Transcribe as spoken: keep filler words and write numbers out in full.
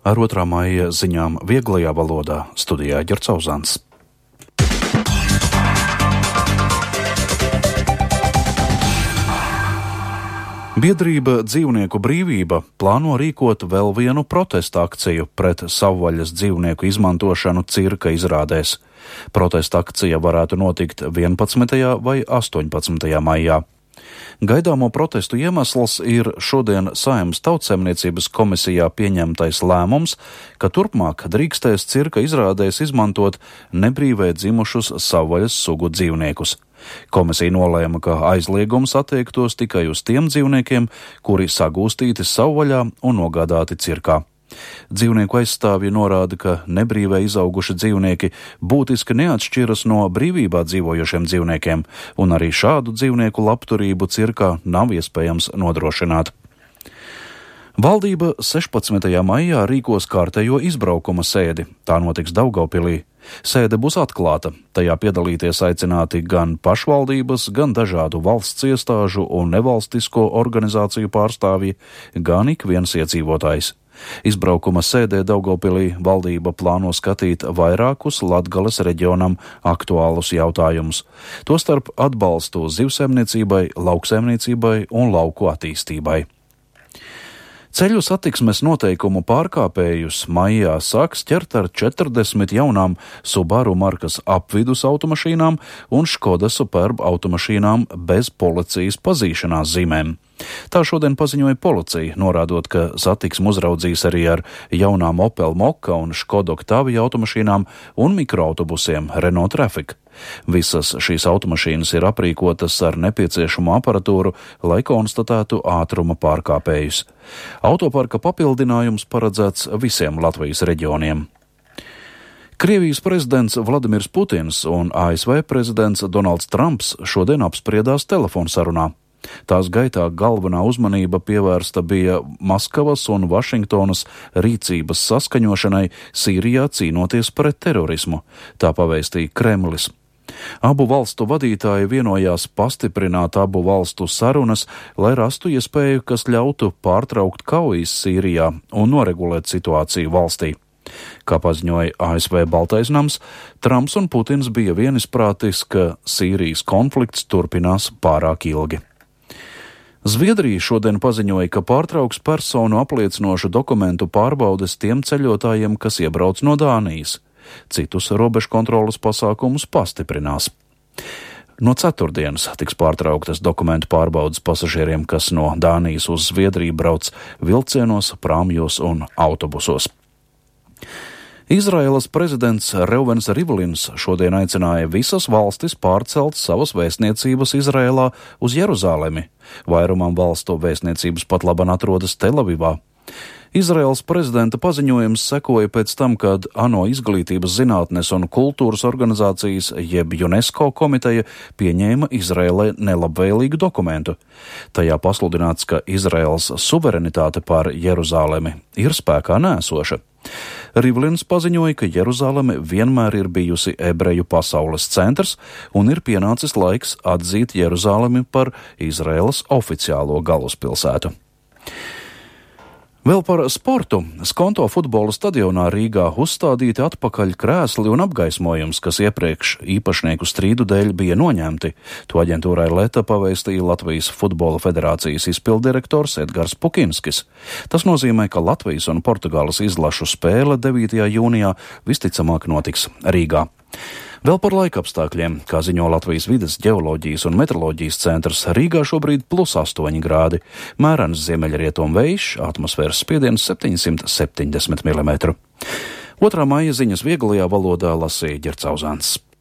Ar otrā maija ziņām vieglajā valodā studijā Ģercauzāns. Biedrība Dzīvnieku brīvība plāno rīkot vēl vienu protesta akciju pret savvaļas dzīvnieku izmantošanu cirka izrādēs. Protesta akcija varētu notikt vienpadsmitajā vai astoņpadsmitajā maijā. Gaidāmo protestu iemesls ir šodien Saeimas Tautsaimniecības komisijā pieņemtais lēmums, ka turpmāk drīkstēs cirka izrādēs izmantot nebrīvē dzimušus savvaļas sugu dzīvniekus. Komisija nolēma, ka aizliegums attiektos tikai uz tiem dzīvniekiem, kuri sagūstīti savvaļā un nogādāti cirkā. Dzīvnieku aizstāvji norāda, ka nebrīvē izauguši dzīvnieki būtiski neatšķiras no brīvībā dzīvojošiem dzīvniekiem, un arī šādu dzīvnieku labturību cirkā nav iespējams nodrošināt. Valdība sešpadsmitajā maijā rīkos kārtējo izbraukuma sēdi. Tā notiks Daugavpilī. Sēde būs atklāta. Tajā piedalīties aicināti gan pašvaldības, gan dažādu valsts iestāžu un nevalstisko organizāciju pārstāvji, gan ik viens iedzīvotājs. Izbraukuma sēdē Daugavpilī valdība plāno skatīt vairākus Latgales reģionam aktuālus jautājumus, tostarp atbalstu zivsaimniecībai, lauksaimniecībai un lauku attīstībai. Ceļu satiksmes noteikumu pārkāpējus maijā sāks ķert ar četrdesmit jaunām Subaru markas apvidus automašīnām un Škoda Superb automašīnām bez policijas pazīšanās zīmēm. Tā šodien paziņoja policija, norādot, ka satiksmu uzraudzīs arī ar jaunām Opel Mokka un Škoda Octavia automašīnām un mikroautobusiem Renault Traffic. Visas šīs automašīnas ir aprīkotas ar nepieciešamo aparatūru, lai konstatētu ātruma pārkāpējus. Autoparka papildinājums paredzēts visiem Latvijas reģioniem. Krievijas prezidents Vladimirs Putins un A S V prezidents Donalds Trumps šodien apspriedās telefonsarunā. Tās gaitā galvenā uzmanība pievērsta bija Maskavas un Vašingtonas rīcības saskaņošanai Sīrijā cīnoties pret terorismu, tā pavēstīja Kremlis. Abu valstu vadītāji vienojās pastiprināt abu valstu sarunas, lai rastu iespēju, kas ļautu pārtraukt kaujas Sīrijā un noregulēt situāciju valstī. Kā paziņoja A S V Baltais nams, Trumps un Putins bija vienisprātis, ka Sīrijas konflikts turpinās pārāk ilgi. Zviedrija šodien paziņoja, ka pārtrauks personu apliecinošu dokumentu pārbaudes tiem ceļotājiem, kas iebrauc no Dānijas. Citus robežu kontrolas pasākumus pastiprinās. No ceturtdienas tiks pārtrauktas dokumentu pārbaudes pasažieriem, kas no Dānijas uz Zviedriju brauc vilcienos, prāmjos un autobusos. Izraēlas prezidents Reuvens Rivlins šodien aicināja visas valstis pārcelt savas vēstniecības Izraēlā uz Jeruzalemi. Vairumam valstu vēstniecības pat laban atrodas Telavivā. Izraēlas prezidenta paziņojums sekoja pēc tam, kad ANO izglītības zinātnes un kultūras organizācijas jeb UNESCO komiteja pieņēma Izraēlai nelabvēlīgu dokumentu. Tajā pasludināts, ka Izraēlas suverenitāte pār Jeruzalemi ir spēkā nēsoša. Rivlins paziņoja, ka Jeruzaleme vienmēr ir bijusi ebreju pasaules centrs un ir pienācis laiks atzīt Jeruzalemi par Izraēlas oficiālo galvaspilsētu. Vēl par sportu. Skonto futbola stadionā Rīgā uzstādīti atpakaļ krēsli un apgaismojums, kas iepriekš īpašnieku strīdu dēļ bija noņemti. To aģentūrai Leta pavēstīja Latvijas Futbola federācijas izpilddirektors Edgars Pukinskis. Tas nozīmē, ka Latvijas un Portugāles izlašu spēle devītajā jūnijā visticamāk notiks Rīgā. Vēl par laikapstākļiem, kā ziņo Latvijas vides ģeoloģijas un meteoroloģijas centrs, Rīgā šobrīd plus astoņi grādi, mērens ziemeļrietumu vējš, atmosfēras spiediens septiņsimt septiņdesmit milimetru. otrā maija ziņas vieglajā valodā lasīja Ģercauzāns.